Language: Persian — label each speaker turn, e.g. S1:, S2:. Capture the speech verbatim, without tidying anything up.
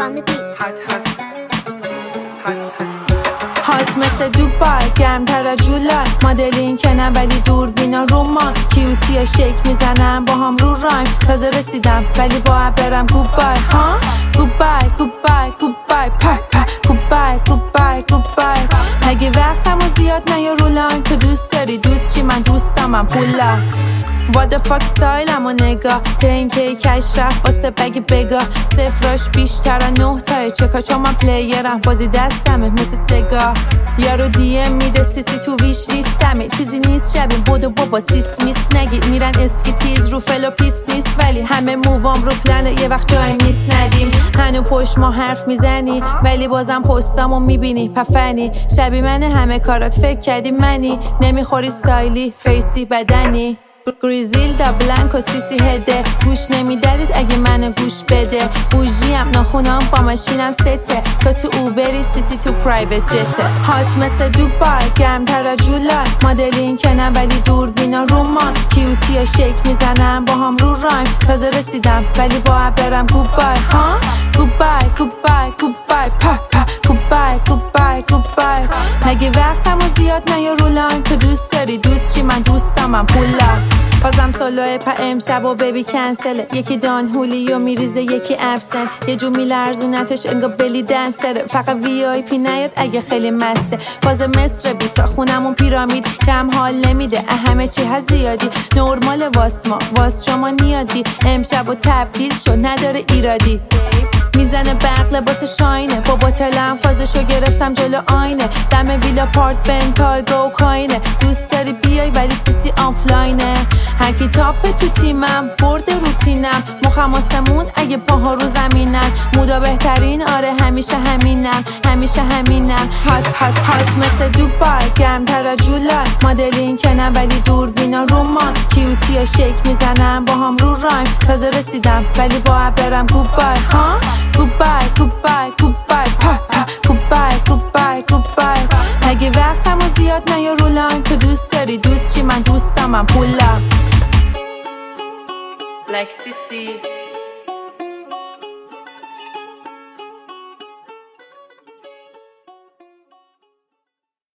S1: on the beat.
S2: Hot, hot. Hot, hot.
S3: هات مثل دوبای گرمتر از جولای مدلین که نه ولی دوربینا رومان کیوتی شیک میزنم با هم رو رایم تازه رسیدم ولی باید برم گوبای ها گوبای گوبای گوبای پای پای گوبای گوبای گوبای نگی وقتم و زیاد نیا رو لاین تو دوست داری دوست چی من دوستمم پولا What the fuck ستایلم و نگاه تا اینکه کش رفت واسه بگی بگاه صفراش بیشتر نه تای چکا چون من پلیرم بازی دستمه مثل سگاه یارو دی ام میده سیسی تو ویش لیستمه چیزی نیست شبیه بودو بابا سیس میس نگی میرن اسکی تیز رو فلو پیس نیست ولی همه مووام رو پلنه یه وقت جای نیست ندیم هنو پشت ما حرف میزنی ولی بازم پستامو میبینی پفنی شبیه من همه کارات فکر کردی منی نمیخوری ستایلی فیسی بدنی گریزیل دا بلنک و سیسی هده گوش نمیدادید اگه منو گوش بده بوژیم ناخونام با ماشینم سته تو تو اوبری سیسی تو پرایوت جته هات مثل دوبای گرمتر از جولای مدلین که نه ولی دوربینا رومان کیوتی ها شیک میزنم با هم رو رایم تازه رسیدم ولی باید برم گوبای ها گوبای گوبای گوبای پا پا گوبای گوبای گوبای نگی وقتم و زیاد نیا رو لاین تو دوست داری دوست چی من دوستمم پولا بازم سولوه پا امشب و بیبی کنسله یکی دان هولیو میریزه یکی ابسن یه جو میلرزونتش انگا بلی دنسره فقط وی آی پی نیاد اگه خیلی مسته فاز مصر بیتا خونمون پیرامید کم حال نمیده همه چی هست زیادی نورمال واس ما واس شما نیادی امشب و تبدیل شد نداره ایرادی میزنه برق لباس شاینه با باتلم فازشو گرفتم جلو آینه دم ویلا پارت بنتای گو کاینه دوست داری بیای ولی سیسی آفلاینه هرکی تاپه تو تیمم برده روتینم مخم آسمون اگه پاها رو زمینن مودا بهترین آره همیشه همینم همیشه همینم هات هات هات مثل دوبای گرمتر از جولای مدلین که نه ولی دوربینا رومان کیوتی ها شیک میزنم با هم رو رایم تازه رسیدم ولی باید برم گوبای ها گوبای گوبای گوبای پا پا گوبای گوبای گوبای نگی وقتم و زیاد نیا رو لاین تو دوست داری دوست چی من دوستمم پولا
S2: Like Sissy